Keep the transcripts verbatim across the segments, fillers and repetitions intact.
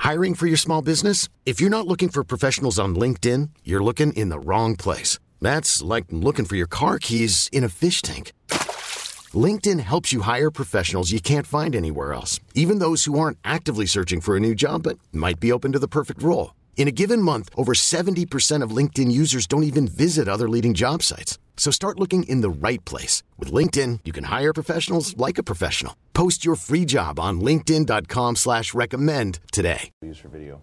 Hiring for your small business? If you're not looking for professionals on LinkedIn, you're looking in the wrong place. That's like looking for your car keys in a fish tank. LinkedIn helps you hire professionals you can't find anywhere else, even those who aren't actively searching for a new job but might be open to the perfect role. In a given month, over seventy percent of LinkedIn users don't even visit other leading job sites. So start looking in the right place. With LinkedIn, you can hire professionals like a professional. Post your free job on linkedin dot com slash recommend today. Use for video.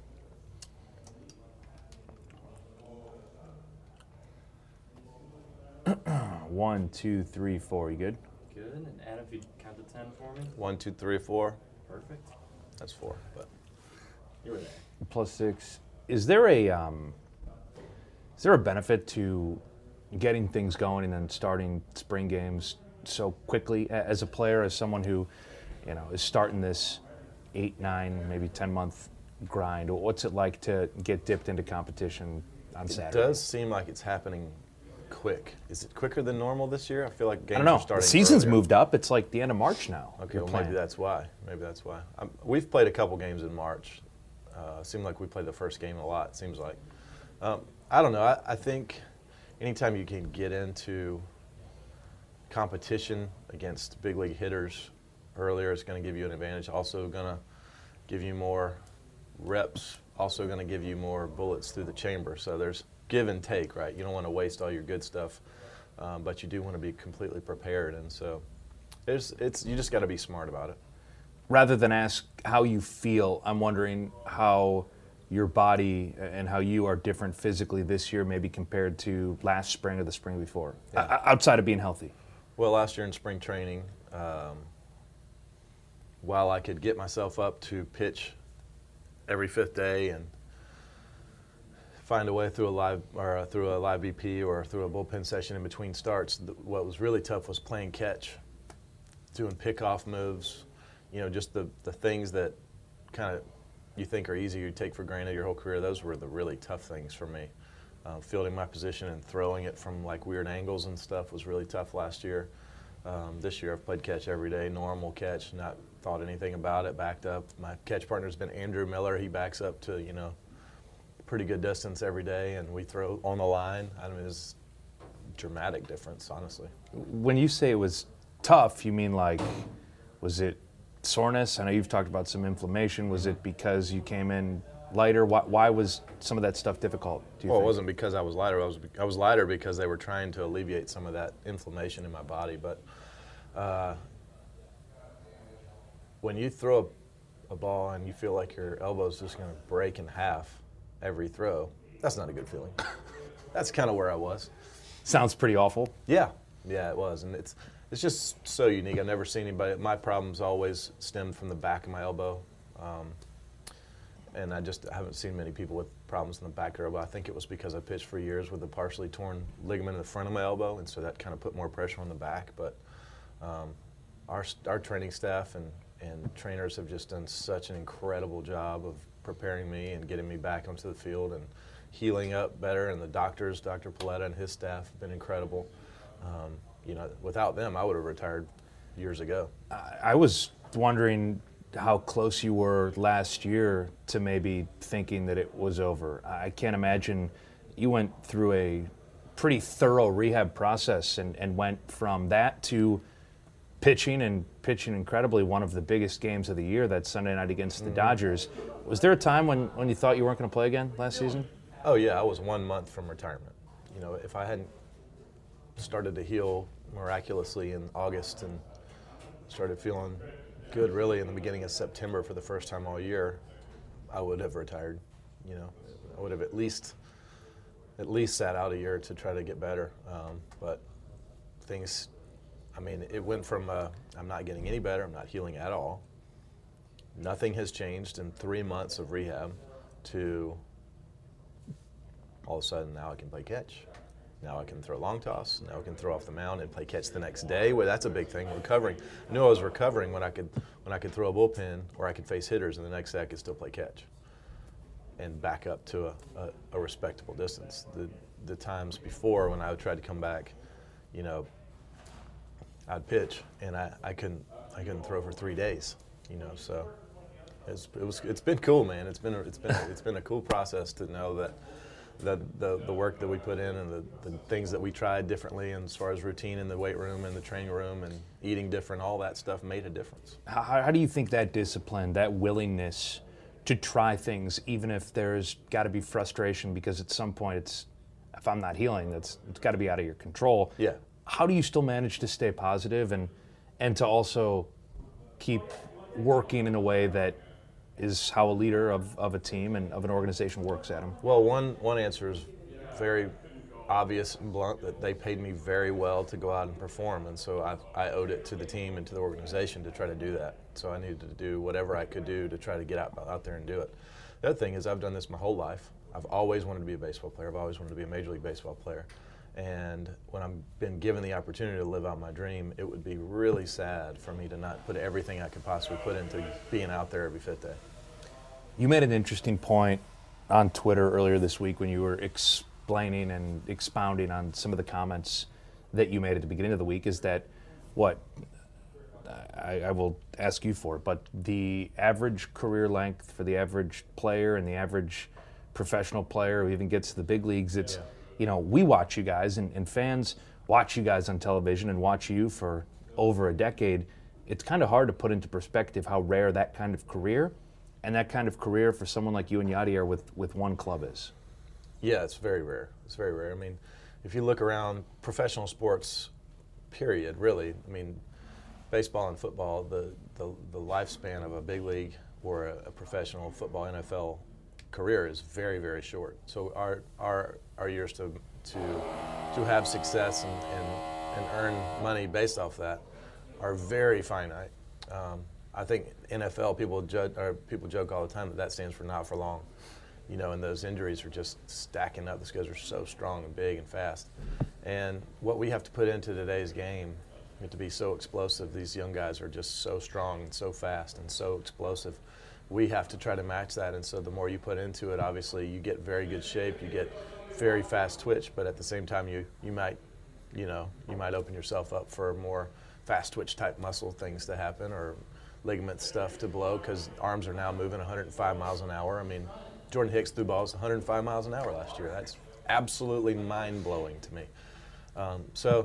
One, two, three, four. You good? Good. And Adam, if you count to ten for me. One, two, three, four. Perfect. That's four, but You were there. Plus six. Is there a um, is there a benefit to getting things going and then starting spring games so quickly a- as a player, as someone who, you know, is starting this eight, nine, maybe ten month grind? What's it like to get dipped into competition on it Saturday? does seem like it's happening quick. Is it quicker than normal this year? I feel like I games don't know. are starting The season's earlier. moved up. It's like the end of March now. Okay, You're well playing. maybe that's why. Maybe that's why. Um, we've played a couple games in March. Uh, seemed like we played the first game a lot. Seems like. Um, I don't know. I, I think anytime you can get into competition against big league hitters earlier, it's going to give you an advantage. Also going to give you more reps. Also going to give you more bullets through the chamber. So there's give and take, right? You don't want to waste all your good stuff, um, but you do want to be completely prepared. And so there's, it's you just got to be smart about it. Rather than ask how you feel, I'm wondering how your body and how you are different physically this year, maybe compared to last spring or the spring before, Yeah. o- outside of being healthy. Well, last year in spring training, um, while I could get myself up to pitch every fifth day and find a way through a live or uh, through a live B P or through a bullpen session in between starts, th- what was really tough was playing catch, doing pickoff moves, you know, just the, the things that kind of you think are easy, you take for granted your whole career. Those were the really tough things for me. Um, fielding my position and throwing it from like weird angles and stuff was really tough last year. Um, this year I've played catch every day, normal catch, not thought anything about it, backed up. My catch partner's been Andrew Miller. He backs up to, you know, pretty good distance every day, and we throw on the line. I mean, it's a dramatic difference, honestly. When you say it was tough, you mean like, was it soreness? I know you've talked about some inflammation. Was it because you came in lighter? Why, why was some of that stuff difficult, do you Well, think? it wasn't because I was lighter. I was I was lighter because they were trying to alleviate some of that inflammation in my body. But uh, when you throw a, a ball and you feel like your elbow's just going to break in half every throw, that's not a good feeling. That's kind of where I was. Sounds pretty awful. Yeah, yeah, it was, and it's it's just so unique. I've never seen anybody. My problems always stemmed from the back of my elbow. Um, And I just haven't seen many people with problems in the back of their elbow. I think it was because I pitched for years with a partially torn ligament in the front of my elbow, and so that kind of put more pressure on the back. But um, our our training staff and, and trainers have just done such an incredible job of preparing me and getting me back onto the field and healing up better. And the doctors, Doctor Paletta and his staff, have been incredible. Um, you know, without them, I would have retired years ago. I was wondering how close you were last year to maybe thinking that it was over. I can't imagine you went through a pretty thorough rehab process and, and went from that to pitching and pitching incredibly one of the biggest games of the year, that Sunday night against the Dodgers. Was there a time when, when you thought you weren't going to play again last season? Oh yeah, I was one month from retirement. You know, if I hadn't started to heal miraculously in August and started feeling good really in the beginning of September for the first time all year, I would have retired. You know, I would have at least at least sat out a year to try to get better. Um, but things, I mean, it went from uh, I'm not getting any better, I'm not healing at all. Nothing has changed in three months of rehab to all of a sudden now I can play catch. Now I can throw long toss. Now I can throw off the mound and play catch the next day. Well, that's a big thing. Recovering. I knew I was recovering when I could when I could throw a bullpen or I could face hitters, and the next day I could still play catch and back up to a, a, a respectable distance. The the times before when I would try to come back, you know, I'd pitch and I, I couldn't I couldn't throw for three days. You know, so It's, it was. It's been cool, man. It's been. A, it's been. A, it's been a cool process to know that, that the the work that we put in and the, the things that we tried differently, and as far as routine in the weight room and the training room and eating different, all that stuff made a difference. How, how do you think that discipline, that willingness to try things, even if there's got to be frustration, because at some point it's, if I'm not healing, that's it's got to be out of your control. Yeah. How do you still manage to stay positive and and to also keep working in a way that is how a leader of, of a team and of an organization works, Adam? Well, one one answer is very obvious and blunt, that they paid me very well to go out and perform, and so I, I owed it to the team and to the organization to try to do that. So I needed to do whatever I could do to try to get out, out there and do it. The other thing is I've done this my whole life. I've always wanted to be a baseball player. I've always wanted to be a Major League Baseball player. And when I've been given the opportunity to live out my dream, it would be really sad for me to not put everything I could possibly put into being out there every fifth day. You made an interesting point on Twitter earlier this week when you were explaining and expounding on some of the comments that you made at the beginning of the week, is that what, I, I will ask you for it, but the average career length for the average player and the average professional player who even gets to the big leagues, it's, yeah. you know, we watch you guys and, and fans watch you guys on television and watch you for over a decade. It's kind of hard to put into perspective how rare that kind of career and that kind of career for someone like you and Yadier with, with one club is. Yeah, it's very rare. It's very rare. I mean, if you look around professional sports, period, really, I mean, baseball and football, the, the, the lifespan of a big league or a, a professional football N F L career is very, very short. So our our, our years to to to have success and, and, and earn money based off that are very finite. Um, I think N F L people judge, or people joke all the time that that stands for not for long, you know, and those injuries are just stacking up. Those guys are so strong and big and fast. And what we have to put into today's game, we have to be so explosive. These young guys are just so strong and so fast and so explosive. We have to try to match that, and so the more you put into it, obviously you get very good shape, you get very fast twitch, but at the same time you, you might, you know, you might open yourself up for more fast twitch type muscle things to happen or ligament stuff to blow, because arms are now moving one hundred five miles an hour. I mean, Jordan Hicks threw balls one hundred five miles an hour last year. That's absolutely mind-blowing to me. Um, so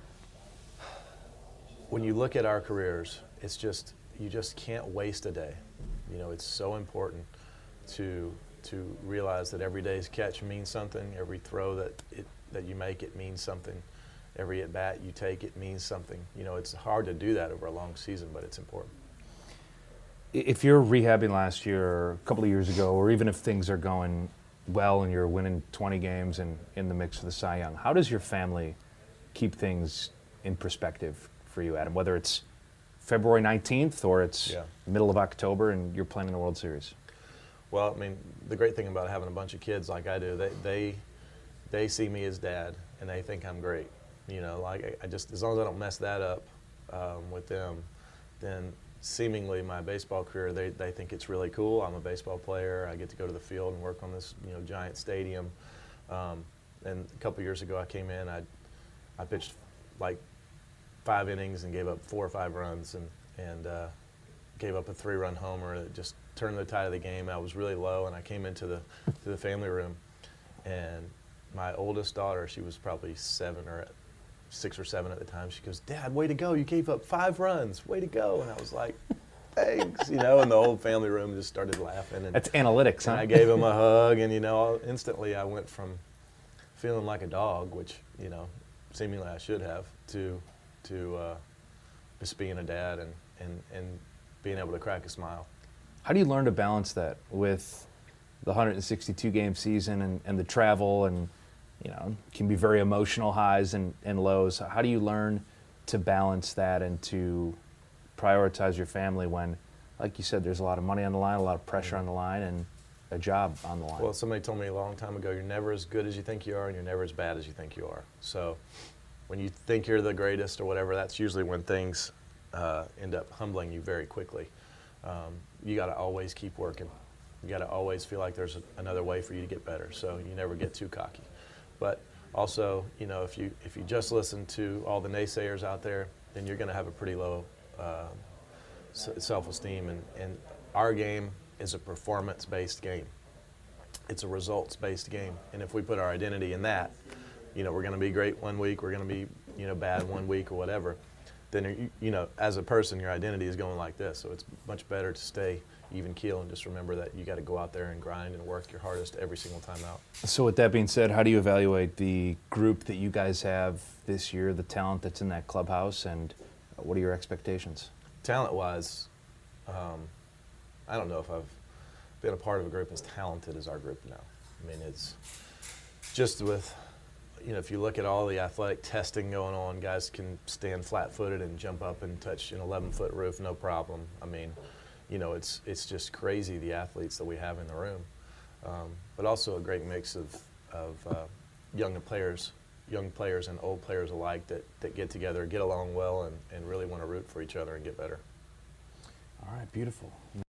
when you look at our careers, it's just, you just can't waste a day. You know, it's so important to to realize that every day's catch means something. Every throw that it, that you make, it means something. Every at bat you take, it means something. You know, it's hard to do that over a long season, but it's important. If you're rehabbing last year or a couple of years ago, or even if things are going well and you're winning twenty games and in the mix for the Cy Young, how does your family keep things in perspective for you, Adam? Whether it's February nineteenth or it's yeah. middle of October and you're playing in the World Series? Well, I mean, the great thing about having a bunch of kids like I do, they they, they see me as dad and they think I'm great. You know, like I just, as long as I don't mess that up um, with them, then seemingly my baseball career, they, they think it's really cool. I'm a baseball player. I get to go to the field and work on this, you know, giant stadium. Um, and a couple years ago I came in, I I pitched like five innings and gave up four or five runs and, and uh, gave up a three-run homer that just turned the tide of the game. I was really low, and I came into the to the family room, and my oldest daughter, she was probably seven or six or seven at the time, she goes, "Dad, way to go, you gave up five runs, way to go." And I was like, thanks, you know, and the whole family room just started laughing. And, That's analytics, huh? And I gave him a hug, and, you know, instantly I went from feeling like a dog, which, you know, seemingly I should have, to to uh, just being a dad and, and, and being able to crack a smile. How do you learn to balance that with the one hundred sixty-two game season and, and the travel and, you know, can be very emotional highs and, and lows? How do you learn to balance that and to prioritize your family when, like you said, there's a lot of money on the line, a lot of pressure on the line, and a job on the line? Well, somebody told me a long time ago, you're never as good as you think you are and you're never as bad as you think you are. So when you think you're the greatest or whatever, that's usually when things uh, end up humbling you very quickly. Um, you got to always keep working. You got to always feel like there's a, another way for you to get better, so you never get too cocky. But also, you know, if you if you just listen to all the naysayers out there, then you're going to have a pretty low uh, self-esteem. And, and our game is a performance-based game. It's a results-based game, and if we put our identity in that, you know, we're going to be great one week, we're going to be, you know, bad one week or whatever, then, you, you know, as a person, your identity is going like this. So it's much better to stay even keel and just remember that you got to go out there and grind and work your hardest every single time out. So with that being said, how do you evaluate the group that you guys have this year, the talent that's in that clubhouse, and what are your expectations? Talent-wise, um, I don't know if I've been a part of a group as talented as our group now. I mean, it's just with, you know, if you look at all the athletic testing going on, guys can stand flat-footed and jump up and touch an eleven-foot roof, no problem. I mean, you know, it's it's just crazy the athletes that we have in the room, um, but also a great mix of of uh, young players, young players and old players alike that that get together, get along well, and and really want to root for each other and get better. All right, beautiful.